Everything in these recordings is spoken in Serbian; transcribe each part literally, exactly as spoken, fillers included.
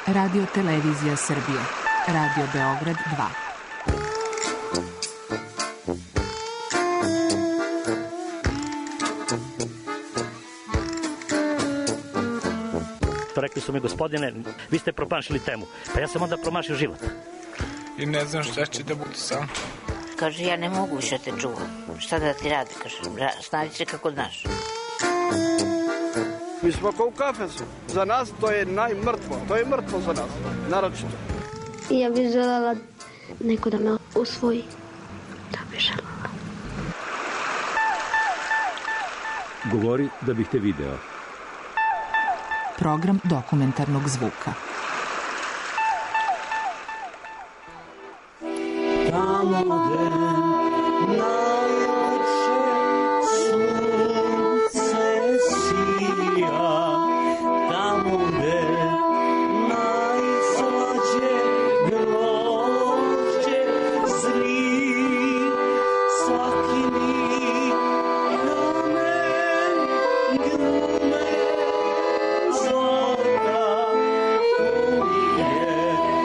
Radio Televizija Srbije. Radio Beograd dva. Rekli su mi, gospodine, vi ste promašili temu. Pa ja sam onda promašio život. I ne znam šta će da bude sam. Kaže, ja ne mogu više te čuvam. Šta da ti radi, kaže, snađi se kako znaš. Mi smo kao u kafesu. Za nas to je najmrtvo. To je mrtvo za nas, naročito. Ja bih želela neko da me usvoji. Da bih želela. Govori da bih te video. Program dokumentarnog zvuka. Tamo gde najjače sunce sija, tamo gde najslađe grožđe zri, svaki mi kamen grume zlata, to mi je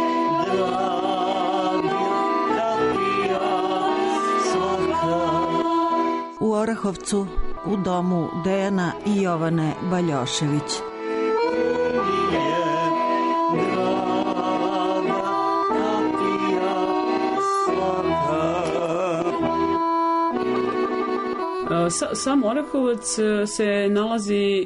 dragi kapija svaka. U Orahovcu, u domu Dejana i Jovane Baljošević. Sa, sam Orahovac se nalazi,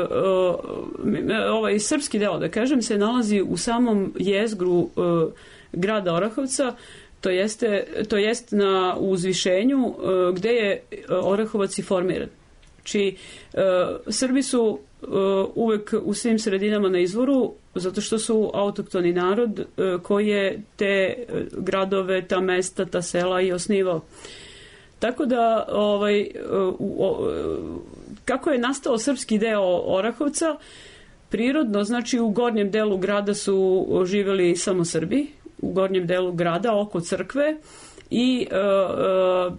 ovaj srpski deo, da kažem, se nalazi u samom jezgru grada Orahovca, to jeste, to jest na uzvišenju gde je Orahovac i formiran. Či Srbi su uvek u svim sredinama na izvoru, zato što su autoktoni narod koji je te gradove, ta mesta, ta sela i osnivao. Tako da, ovaj, kako je nastao srpski deo Orahovca, prirodno, znači u gornjem delu grada su živeli samo Srbi, u gornjem delu grada, oko crkve, i uh,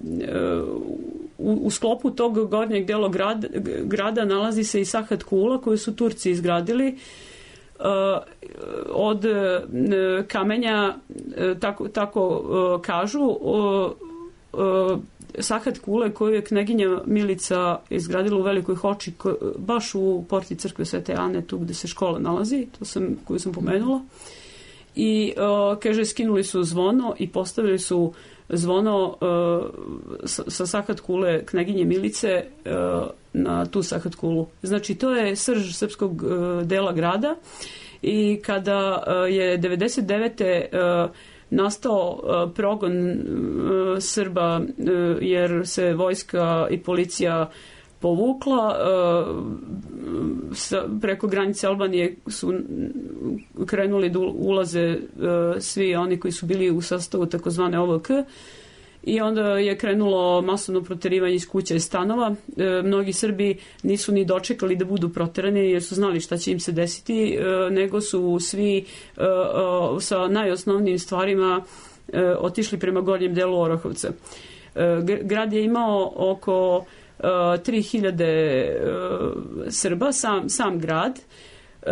uh, u sklopu tog gornjeg dela grada, grada nalazi se i Sahat Kula koju su Turci izgradili uh, od uh, kamenja, uh, tako, tako uh, kažu, uh, uh, Sahat Kule koju je kneginja Milica izgradila u Velikoj Hoči, ko, baš u porti crkve Svete Ane, tu gde se škola nalazi, to sam, koju sam pomenula. I, uh, kaže, skinuli su zvono i postavili su zvono uh, sa, sa Sahat Kule kneginje Milice uh, na tu Sahat Kulu. Znači, to je srž srpskog uh, dela grada i kada uh, je devedeset devete Uh, nastao uh, progon uh, Srba uh, jer se vojska i policija povukla, uh, sa, preko granice Albanije su krenuli da ulaze uh, svi oni koji su bili u sastavu takozvane O V K i onda je krenulo masovno proterivanje iz kuća i stanova. Uh, mnogi Srbi nisu ni dočekali da budu proterani jer su znali šta će im se desiti, uh, nego su svi uh, uh, sa najosnovnijim stvarima uh, otišli prema gornjem delu Orahovca. Uh, grad je imao oko Uh, tri hiljade uh, Srba, sam, sam grad, uh,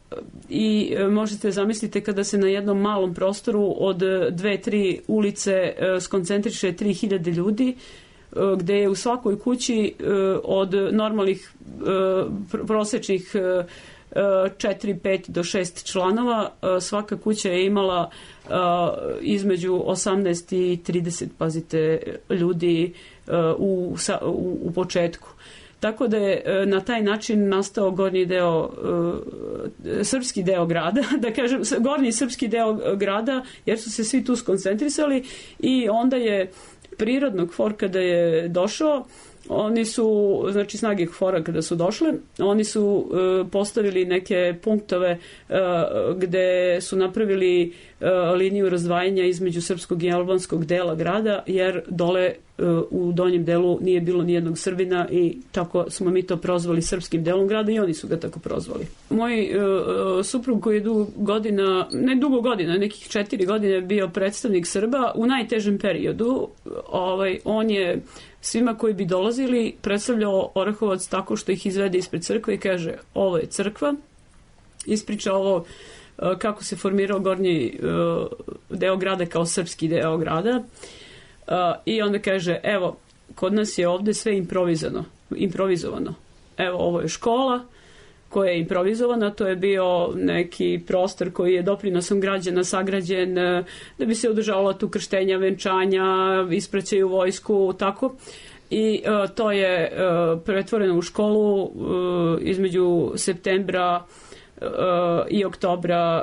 i uh, možete zamisliti kada se na jednom malom prostoru od dve, tri ulice uh, skoncentriše tri hiljade ljudi, uh, gde je u svakoj kući uh, od normalnih uh, prosečnih uh, četiri, pet do šest članova, svaka kuća je imala uh, između osamnaest i trideset, pazite, ljudi uh, u, sa, u, u početku. Tako da je uh, na taj način nastao gornji deo, uh, srpski deo grada, da kažem, gornji srpski deo grada, jer su se svi tu skoncentrisali i onda je prirodnog for kada je došao, oni su, znači snage fora kada su došle, oni su uh, postavili neke punktove uh, gde su napravili uh, liniju razdvajanja između srpskog i albanskog dela grada, jer dole uh, u donjem delu nije bilo nijednog Srbina i tako smo mi to prozvali srpskim delom grada i oni su ga tako prozvali. Moj uh, suprug koji je dugo godina, ne dugo godina, nekih četiri godine bio predstavnik Srba u najtežem periodu, ovaj, on je svima koji bi dolazili predstavljao Orahovac tako što ih izvede ispred crkve i kaže ovo je crkva, ispriča ovo kako se formirao gornji deo grada kao srpski deo grada. I onda kaže, evo, kod nas je ovde sve improvizano, improvizovano. Evo, ovo je škola koja je improvizovana, to je bio neki prostor koji je doprinosom građana sagrađen da bi se održavala tu krštenja, venčanja, ispraćaju vojsku, tako. I uh, to je uh, pretvoreno u školu uh, između septembra uh, i oktobra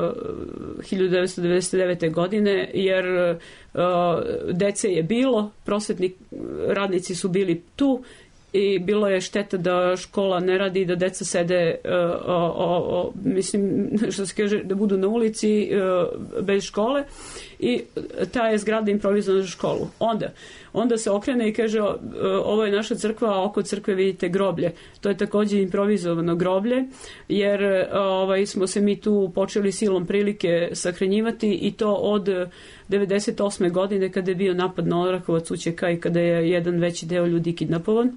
uh, hiljadu devetsto devedeset devete. godine, jer uh, dece je bilo, prosvetni radnici su bili tu i bilo je šteta da škola ne radi i da deca sede, uh, o, o, o, mislim, što se kaže, da budu na ulici uh, bez škole, i ta je zgrada improvizovana za školu. Onda, onda se okrene i kaže, uh, ovo je naša crkva, a oko crkve vidite groblje. To je takođe improvizovano groblje, jer uh, ovaj, smo se mi tu počeli silom prilike sahranjivati, i to od devedeset osme. godine kada je bio napad na Orahovac u Ćeka i kada je jedan veći deo ljudi kidnapovan.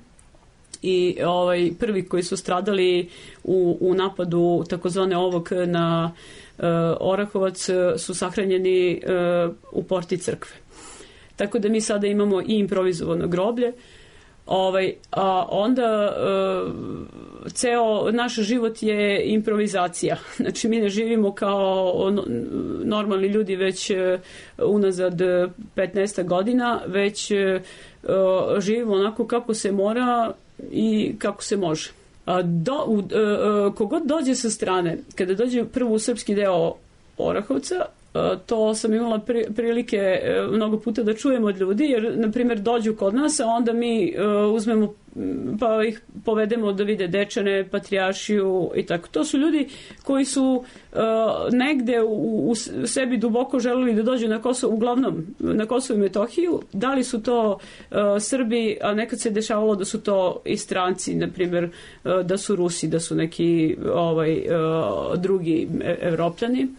I ovaj, prvi koji su stradali u, u napadu takozvane ovog na uh, Orahovac su sahranjeni uh, u porti crkve. Tako da mi sada imamo i improvizovano groblje. Ovaj, a onda uh, ceo naš život je improvizacija. Znači mi ne živimo kao normalni ljudi već uh, unazad petnaest godina, već uh, živimo onako kako se mora i kako se može. A do, u, uh, kogod dođe sa strane, kada dođe prvo u srpski deo Orahovca, to sam imala prilike mnogo puta da čujem od ljudi, jer, na primjer, dođu kod nas, a onda mi uh, uzmemo, pa ih povedemo da vide Dečane, Patrijaršiju i tako. To su ljudi koji su uh, negde u, u sebi duboko želeli da dođu na Kosovo, uglavnom na Kosovo i Metohiju. Da li su to uh, Srbi, a nekad se dešavalo da su to i stranci, na primjer, uh, da su Rusi, da su neki ovaj, uh, drugi Evropljani.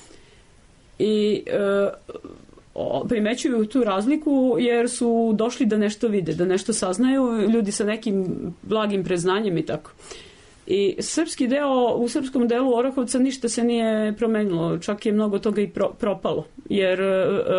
I e, primećuju tu razliku jer su došli da nešto vide, da nešto saznaju, ljudi sa nekim blagim preznanjem i tako. I srpski deo, u srpskom delu Orahovca ništa se nije promenilo, čak je mnogo toga i pro, propalo, jer e,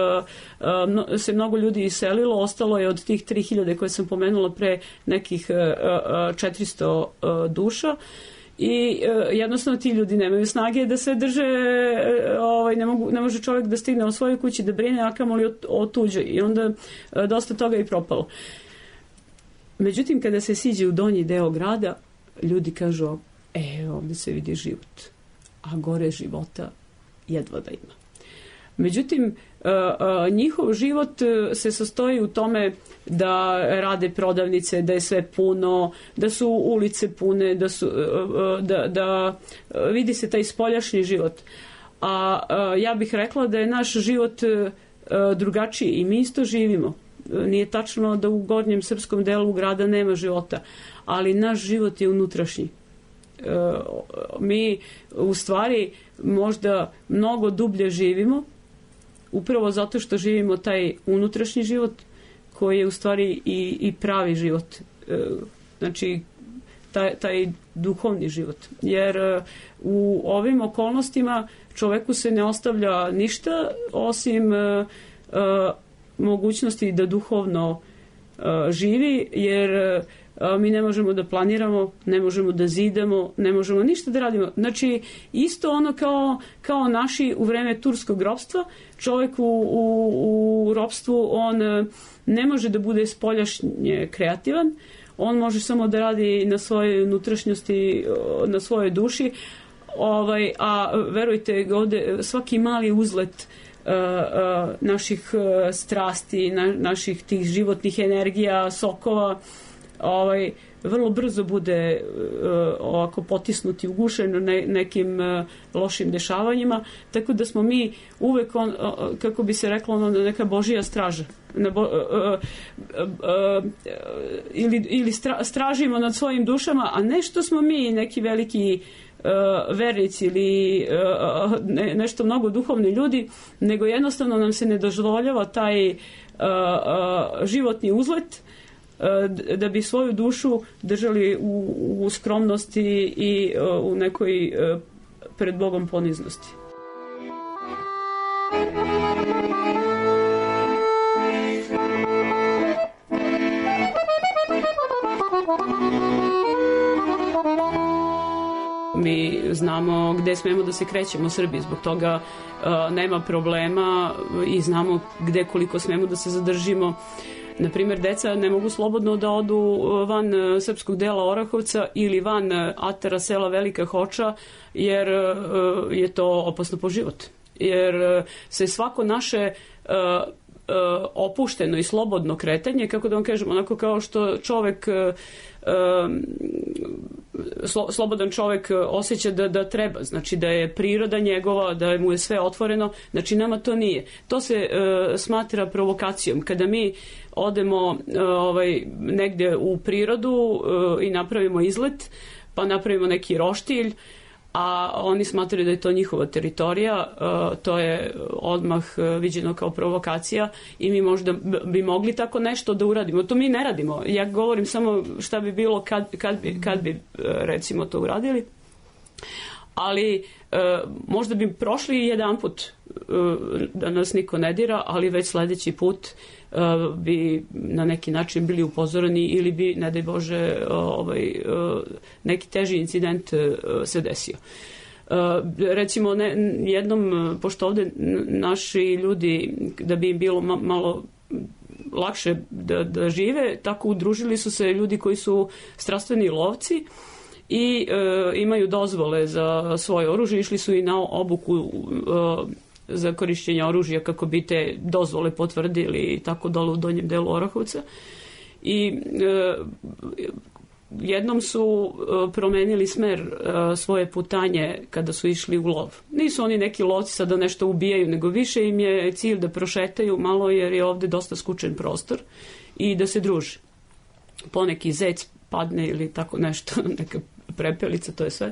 e, se mnogo ljudi iselilo, ostalo je od tih tri hiljade koje sam pomenula pre nekih e, četiristo e, duša. I e, jednostavno ti ljudi nemaju snage da se drže, e, ovaj, ne, mogu, ne može čovjek da stigne u svojoj kući da brine, a kamoli o, o tuđoj, i onda e, dosta toga je propalo. Međutim, kada se siđe u donji deo grada, ljudi kažu, e, ovdje se vidi život, a gore života jedva da ima. Međutim, njihov život se sastoji u tome da rade prodavnice, da je sve puno, da su ulice pune, da, su, da, da vidi se taj spoljašnji život. A ja bih rekla da je naš život drugačiji i mi isto živimo. Nije tačno da u gornjem srpskom delu grada nema života, ali naš život je unutrašnji. Mi u stvari možda mnogo dublje živimo, upravo zato što živimo taj unutrašnji život koji je u stvari i, i pravi život. Znači, taj, taj duhovni život. Jer u ovim okolnostima čoveku se ne ostavlja ništa osim uh, uh, mogućnosti da duhovno uh, živi, jer uh, mi ne možemo da planiramo, ne možemo da zidamo, ne možemo ništa da radimo. Znači, isto ono kao, kao naši u vreme turskog ropstva, čovjek u, u, u ropstvu, on ne može da bude spoljašnje kreativan, on može samo da radi na svojoj unutrašnjosti, na svojoj duši, ovaj, a verujte, ovde svaki mali uzlet uh, uh, naših uh, strasti, na, naših tih životnih energija, sokova, ovaj, vrlo brzo bude uh, ovako potisnuti, ugušen ne, nekim uh, lošim dešavanjima, tako da smo mi uvek, on, uh, kako bi se reklo, ono, neka božija straža. Na bo, uh, uh, uh, uh, ili, ili stra, stražimo nad svojim dušama, a ne što smo mi neki veliki uh, vernici ili uh, ne, nešto mnogo duhovni ljudi, nego jednostavno nam se ne dozvoljava taj uh, uh, životni uzlet, da bi svoju dušu držali u, u skromnosti i u nekoj pred Bogom poniznosti. Mi znamo gde smemo da se krećemo u Srbiji, zbog toga uh, nema problema i znamo gde koliko smemo da se zadržimo. Naprimjer, deca ne mogu slobodno da odu van uh, srpskog dela Orahovca ili van uh, atara sela Velika Hoča, jer uh, je to opasno po život. Jer uh, se svako naše uh, uh, opušteno i slobodno kretanje, kako da vam kažem, onako kao što čovek uh, Slo, slobodan čovjek osjeća da, da treba, znači da je priroda njegova, da mu je sve otvoreno, znači nama to nije. To se uh, smatra provokacijom. Kada mi odemo uh, ovaj, negde u prirodu uh, i napravimo izlet, pa napravimo neki roštilj, a oni smatraju da je to njihova teritorija, uh, to je odmah uh, viđeno kao provokacija i mi možda bi mogli tako nešto da uradimo. To mi ne radimo. Ja govorim samo šta bi bilo kad, kad, bi, kad bi uh, recimo to uradili. Ali uh, možda bi prošli jedan put uh, da nas niko ne dira, ali već sledeći put uh, bi na neki način bili upozoreni ili bi, ne daj Bože, uh, ovaj, uh, neki teži incident uh, se desio. Uh, recimo ne, jednom, pošto ovde naši ljudi, da bi im bilo ma, malo lakše da, da žive, tako udružili su se ljudi koji su strastveni lovci i e, imaju dozvole za svoje oružje, išli su i na obuku e, za korišćenje oružja kako bi te dozvole potvrdili i tako dole u donjem delu Orahovca. I e, jednom su e, promenili smer e, svoje putanje kada su išli u lov. Nisu oni neki lovci sad da nešto ubijaju, nego više im je cilj da prošetaju malo jer je ovde dosta skučen prostor i da se druže. Poneki zec padne ili tako nešto, neka prepelica, to je sve.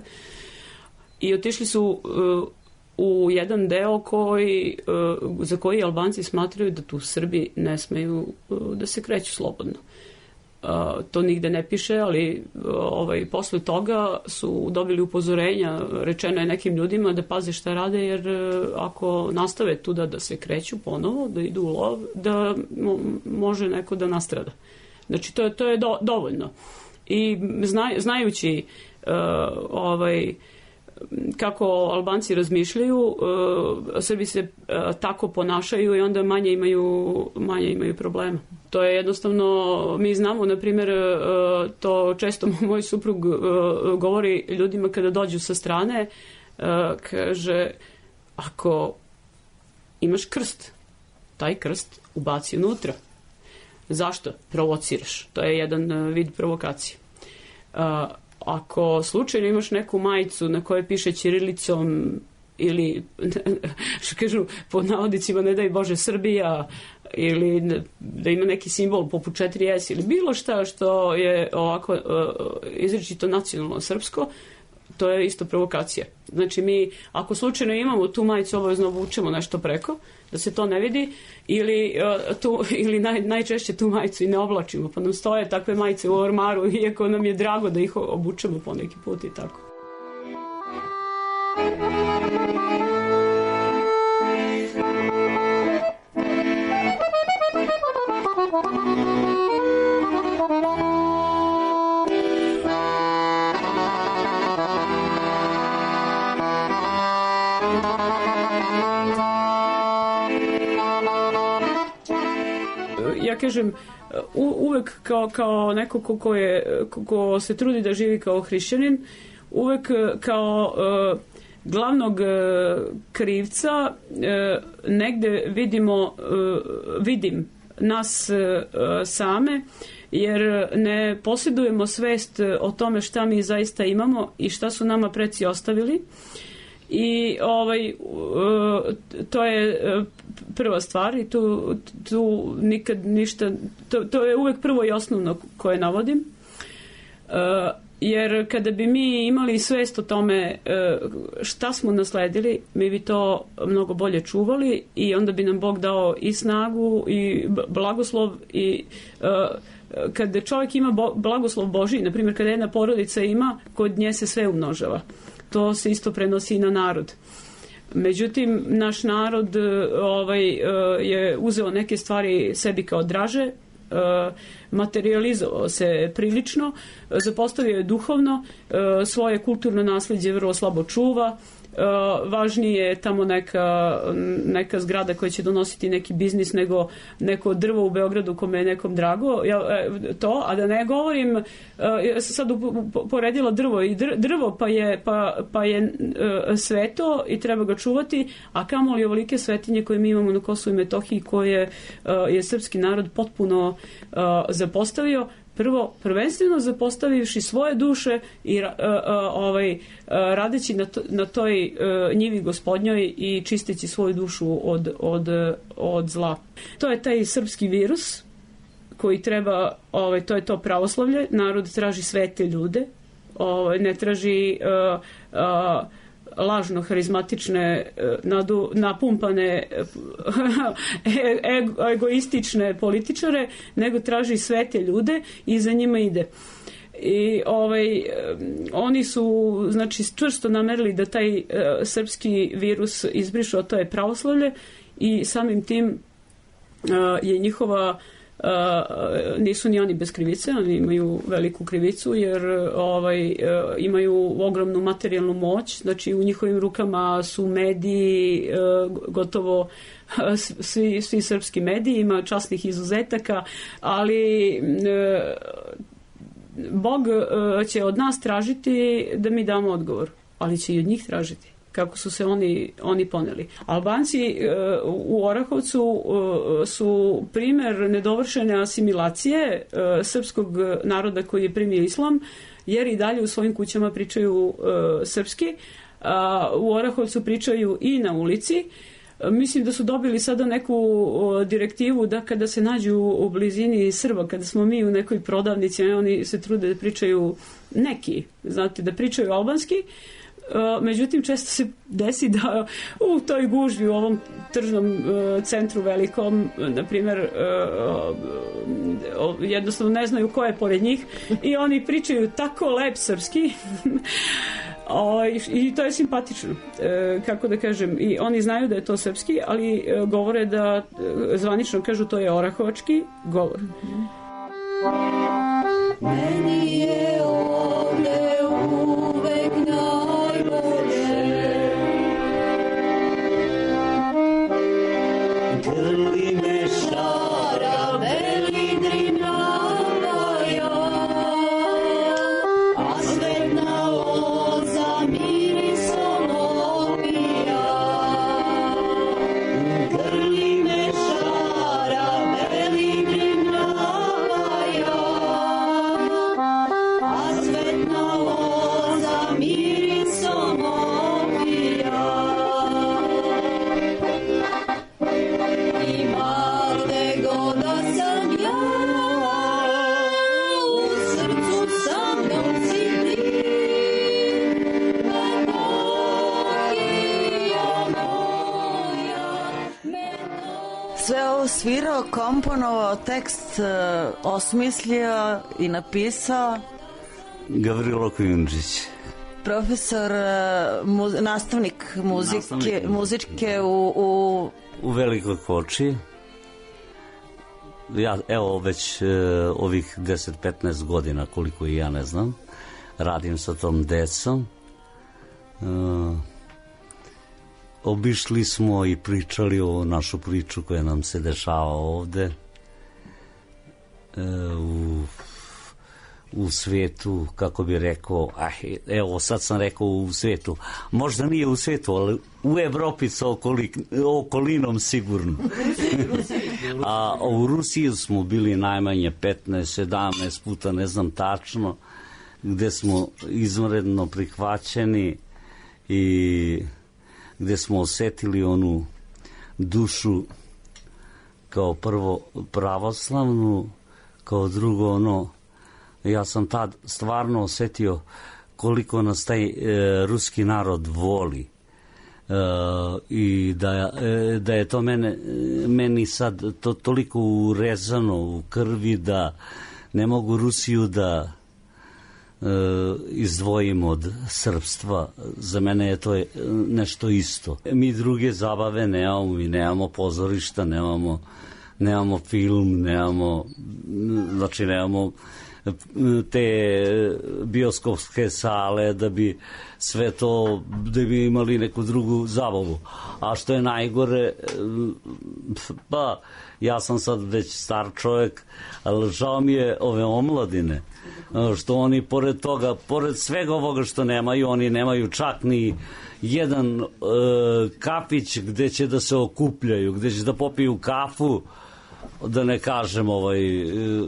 I otišli su uh, u jedan deo koji, uh, za koji Albanci smatraju da tu Srbi ne smeju uh, da se kreću slobodno. Uh, to nigde ne piše, ali uh, ovaj, posle toga su dobili upozorenja, rečeno je nekim ljudima da paze šta rade, jer uh, ako nastave tuda da se kreću ponovo, da idu u lov, da mo, može neko da nastrada. Znači, to je, to je do, dovoljno. I zna, znajući uh, ovaj, kako Albanci razmišljaju, uh, Srbi se uh, tako ponašaju i onda manje imaju, manje imaju problema. To je jednostavno, mi znamo, na primjer, uh, to često moj suprug uh, govori ljudima kada dođu sa strane, uh, kaže, ako imaš krst, taj krst ubaci unutra. Zašto? Provociraš. To je jedan vid provokacije. Uh, ako slučajno imaš neku majicu na kojoj piše ćirilicom ili, što kažu, pod navodicima, ne daj Bože, Srbija, ili da ima neki simbol poput četiri es ili bilo šta što je ovako uh, izričito nacionalno srpsko, to je isto provokacija. Znači mi, ako slučajno imamo tu majicu, obavezno obučemo nešto preko, da se to ne vidi, ili, uh, tu, ili naj, najčešće tu majicu i ne oblačimo, pa nam stoje takve majice u ormaru, iako nam je drago da ih obučemo po neki put i tako. Ja kažem, u, uvek kao, kao neko ko, ko, je, ko, ko se trudi da živi kao hrišćanin, uvek kao uh, glavnog uh, krivca uh, negde vidimo, uh, vidim nas uh, same, jer ne posjedujemo svest o tome šta mi zaista imamo i šta su nama preci ostavili. I ovaj, to je prva stvar i tu, tu nikad ništa, to, to je uvek prvo i osnovno koje navodim. Jer kada bi mi imali svest o tome šta smo nasledili, mi bi to mnogo bolje čuvali i onda bi nam Bog dao i snagu i blagoslov i kada čovjek ima blagoslov Božji, na primjer kada jedna porodica ima, kod nje se sve umnožava. to se isto prenosi i na narod. Međutim, naš narod ovaj, je uzeo neke stvari sebi kao draže, materializovao se prilično, zapostavio je duhovno, svoje kulturno nasleđe vrlo slabo čuva. Uh, važnije je tamo neka, neka zgrada koja će donositi neki biznis nego neko drvo u Beogradu kome je nekom drago. Ja, to, a da ne govorim, uh, ja sam sad poredila drvo i dr, drvo pa je, pa, pa je uh, sveto i treba ga čuvati, a kamoli ovolike svetinje koje mi imamo na Kosovu i Metohiji koje uh, je srpski narod potpuno uh, zapostavio. Prvo, prvenstveno zapostavivši svoje duše i uh, uh, ovaj, uh, radeći na, to, na toj uh, njivi gospodnjoj i čisteći svoju dušu od, od, od zla. To je taj srpski virus koji treba, ovaj, to je to pravoslavlje, narod traži svete ljude, ovaj, ne traži uh, uh, lažno harizmatične, nadu, napumpane ego, egoistične političare, nego traži svete ljude i za njima ide. I ovaj, oni su znači čvrsto namerili da taj uh, srpski virus izbrišu, a to je pravoslavlje, i samim tim uh, je njihova Uh, nisu ni oni bez krivice, oni imaju veliku krivicu jer ovaj, uh, imaju ogromnu materijalnu moć, znači u njihovim rukama su mediji, uh, gotovo uh, svi, svi srpski mediji, ima časnih izuzetaka, ali uh, Bog uh, će od nas tražiti da mi damo odgovor, ali će i od njih tražiti kako su se oni, oni poneli. Albanci uh, u Orahovcu uh, su primer nedovršene asimilacije uh, srpskog naroda koji je primio islam, jer i dalje u svojim kućama pričaju uh, srpski, a u Orahovcu pričaju i na ulici. Mislim da su dobili sada neku direktivu da kada se nađu u blizini Srba, kada smo mi u nekoj prodavnici, oni se trude da pričaju neki, znate, da pričaju albanski. Međutim, često se desi da u toj gužvi, u ovom tržnom centru velikom, na primjer, jednostavno ne znaju ko je pored njih i oni pričaju tako lep srpski i to je simpatično, kako da kažem, i oni znaju da je to srpski, ali govore da zvanično kažu to je orahovački govor. Meni je ovde uvek najbolje, grli me šara, beli drimlavaja, a svetna loza mirisom opija. Grli me šara, beli drimlavaja, a svetna loza mirisom opija. Ima gde god da sam ja, u srcu sa mnom si ti, Metohija moja, Metohija. Sve ovo svirao, komponovao, tekst uh, osmislio i napisao Gavrilo Kujundžić. Profesor, uh, muz, nastavnik muzike, nastavnik. muzičke u, u... u Velikoj Koči. Ja, evo, već uh, ovih deset petnaest godina, koliko i ja ne znam, radim sa tom decom. Uh, obišli smo i pričali o našu priču koja nam se dešava ovde. Uh, u u svetu, kako bi rekao, ah, evo sad sam rekao u svetu, možda nije u svetu, ali u Evropi sa okoli, okolinom sigurno. A u Rusiji smo bili najmanje petnaest sedamnaest puta, ne znam tačno, gde smo izvanredno prihvaćeni i gde smo osetili onu dušu kao prvo pravoslavnu, kao drugo ono, ja sam tad stvarno osetio koliko nas taj e, ruski narod voli e, i da, e, da je to mene, meni sad to toliko urezano u krvi da ne mogu Rusiju da izdvojim od srpstva. Za mene je to nešto isto. Mi druge zabave nemamo, mi nemamo pozorišta, nemamo, nemamo film, nemamo, znači nemamo te bioskopske sale da bi sve to, da bi imali neku drugu zabavu. A što je najgore, pa ja sam sad već star čovjek, ali žao mi je ove omladine, što oni pored toga, pored svega ovoga što nemaju, oni nemaju čak ni jedan e, kafić gde će da se okupljaju, gde će da popiju kafu, da ne kažem ovaj, e, e,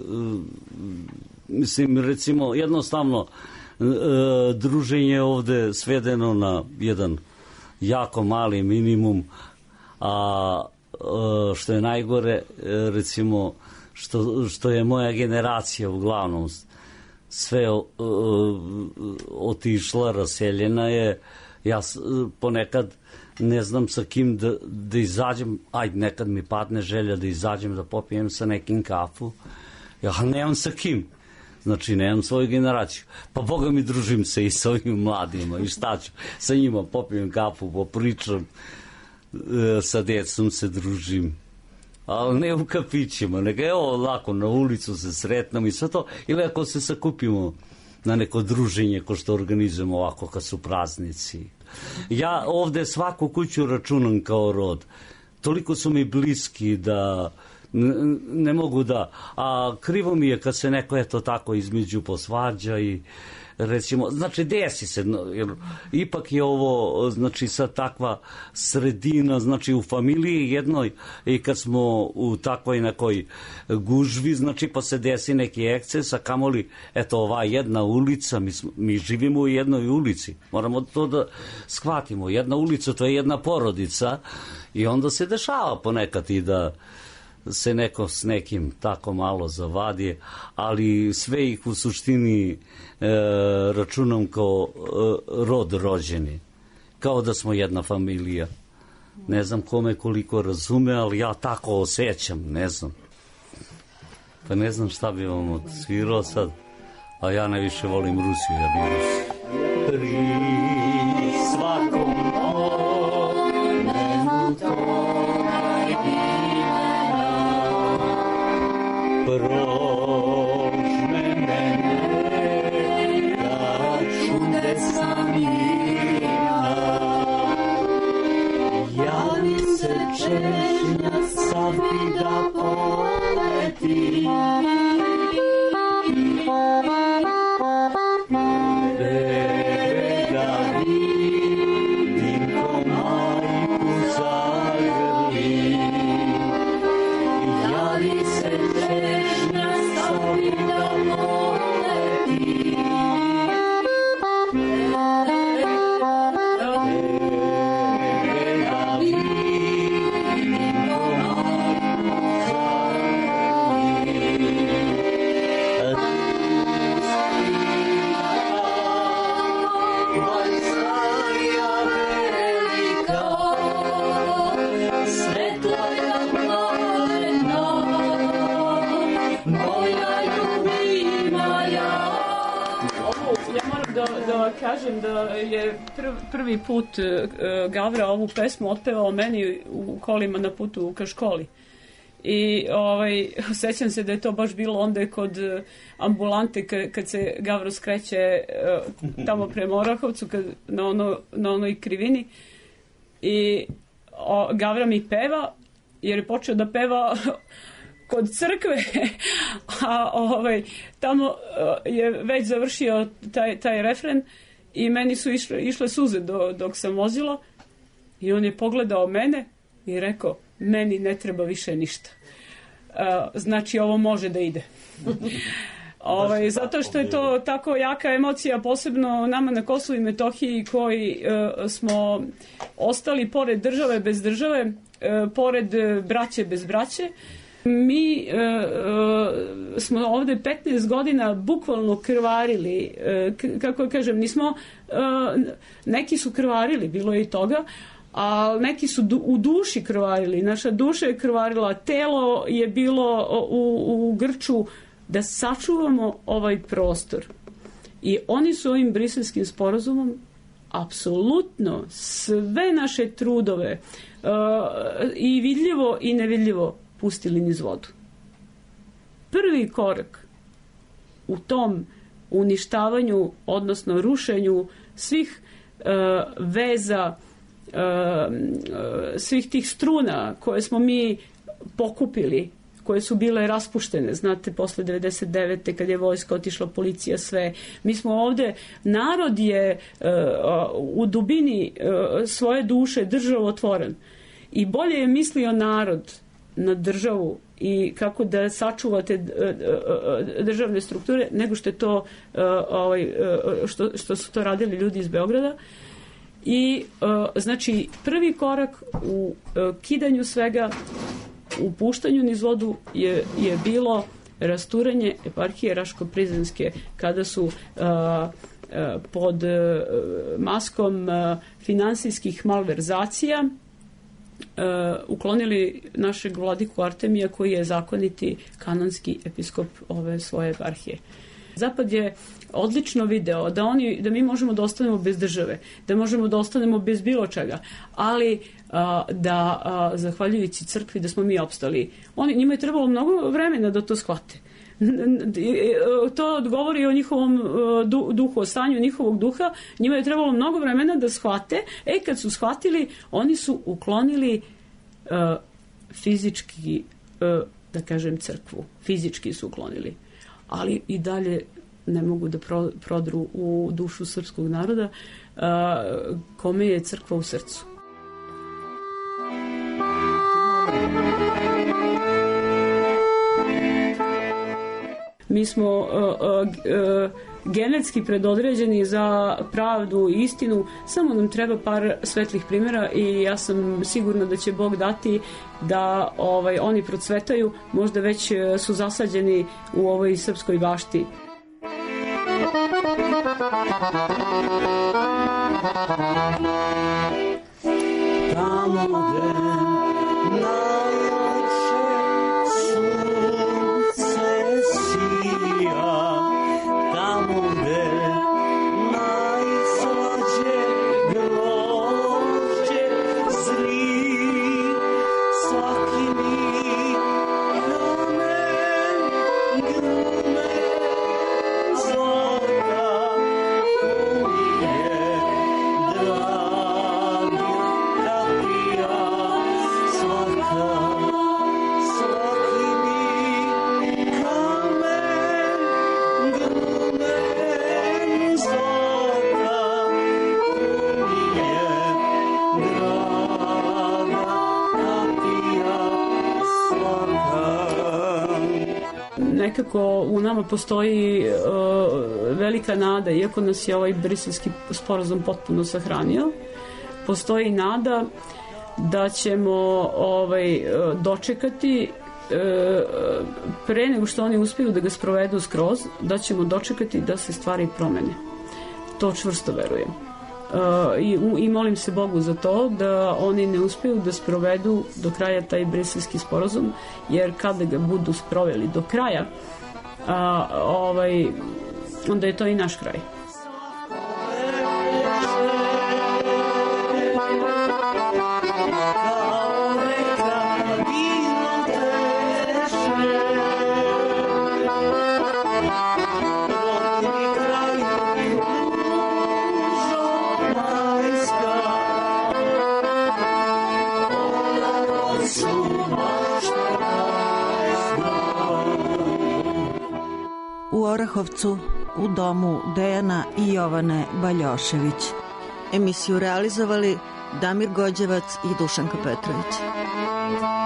mislim, recimo, jednostavno e, druženje ovde svedeno na jedan jako mali minimum, a e, što je najgore, e, recimo, što, što je moja generacija uglavnom sve uh, otišla, raseljena je. Ja uh, ponekad ne znam sa kim da, da izađem, ajde, nekad mi padne želja da izađem da popijem sa nekim kafu, ja nemam sa kim, znači nemam svoju generaciju, pa boga mi družim se i sa ovim mladima i šta ću, sa njima popijem kafu, popričam, uh, sa djecom se družim, ali ne u kafićima, nego evo lako na ulicu se sretnamo i sve to, ili ako se sakupimo na neko druženje ko što organizujemo ovako kad su praznici. Ja ovde svaku kuću računam kao rod. Toliko su mi bliski da ne, ne mogu da, a krivo mi je kad se neko eto tako između posvađa i recimo, znači desi se, jer ipak je ovo, znači sad takva sredina, znači u familiji jednoj i kad smo u takvoj nekoj gužvi, znači pa se desi neki eksces, a kamoli, eto ova jedna ulica, mi, smo, mi živimo u jednoj ulici, moramo to da shvatimo, jedna ulica to je jedna porodica i onda se dešava ponekad i da se neko s nekim tako malo zavadi, ali sve ih u suštini e, računam kao e, rod rođeni, kao da smo jedna familija. Ne znam kome koliko razume, ali ja tako osjećam, ne znam. Pa ne znam šta bi vam odsvirao sad, a ja najviše volim Rusiju, ja bih Rusiju. Pri svakom omenu toga imena prožme mene da čudesna mirna javi se češnja savi da poleti kažem da je prvi put Gavra ovu pesmu otpevao meni u kolima na putu ka školi. I ovaj, sećam se da je to baš bilo onda kod ambulante kad se Gavro skreće tamo prema Orahovcu kad, na, ono, na onoj krivini i o, Gavra mi peva jer je počeo da peva kod crkve, a ovaj, tamo je već završio taj, taj refren i meni su išle, išle suze do, dok sam vozila i on je pogledao mene i rekao, meni ne treba više ništa. Uh, znači ovo može da ide. Ovaj, zato što je to tako jaka emocija, posebno nama na Kosovu i Metohiji koji uh, smo ostali pored države bez države, uh, pored braće bez braće. Mi uh, uh, smo ovde petnaest godina bukvalno krvarili, uh, k- kako kažem, nismo, uh, neki su krvarili, bilo je i toga, a neki su du- u duši krvarili, naša duša je krvarila, telo je bilo u, u grču da sačuvamo ovaj prostor. I oni su ovim briselskim sporazumom apsolutno sve naše trudove uh, i vidljivo i nevidljivo pustili niz vodu. Prvi korak u tom uništavanju, odnosno rušenju svih uh, veza, uh, svih tih struna koje smo mi pokupili, koje su bile raspuštene, znate, posle devedeset devete kad je vojska otišla, policija, sve. Mi smo ovde, narod je uh, u dubini uh, svoje duše državotvoren i bolje je mislio narod na državu i kako da sačuvate državne strukture nego što je to uh, ovaj, uh, što, što su to radili ljudi iz Beograda. I uh, znači prvi korak u uh, kidanju svega, u puštanju niz vodu je, je bilo rasturanje eparhije Raško-Prizrenske kada su uh, uh, pod uh, maskom uh, finansijskih malverzacija uh, uklonili našeg vladiku Artemija koji je zakoniti kanonski episkop ove svoje eparhije. Zapad je odlično video da, oni, da mi možemo da ostanemo bez države, da možemo da ostanemo bez bilo čega, ali a, da, a, zahvaljujući crkvi, da smo mi opstali. Oni, njima je trebalo mnogo vremena da to shvate. To odgovori o njihovom duhu, o stanju njihovog duha. Njima je trebalo mnogo vremena da shvate. E, kad su shvatili, oni su uklonili a, fizički, a, da kažem, crkvu. Fizički su uklonili. Ali i dalje ne mogu da prodru u dušu srpskog naroda, a, kome je crkva u srcu. Mi smo uh, uh, uh, genetski predodređeni za pravdu i istinu, samo nam treba par svetlih primjera i ja sam sigurna da će Bog dati da ovaj, oni procvetaju, možda već su zasađeni u ovoj srpskoj bašti. Tamo gde najjače sunce sija, tamo gde najslađe grožđe zri, svaki mi kamen grume zlata umije dragi kapija svaka, svaki mi kamen grume zlata umije draga kapija svaka. Nekako u nama postoji uh, velika nada, iako nas je ovaj briselski sporazum potpuno sahranio, postoji nada da ćemo ovaj, dočekati uh, pre nego što oni uspiju da ga sprovedu skroz, da ćemo dočekati da se stvari promene. To čvrsto verujem. Uh, i, I molim se Bogu za to da oni ne uspiju da sprovedu do kraja taj briselski sporazum, jer kada ga budu sproveli do kraja, uh, ovaj, onda je to i naš kraj. U Orahovcu u domu Dejana i Jovane Baljošević. Emisiju realizovali Damir Gođevac i Dušanka Petrović.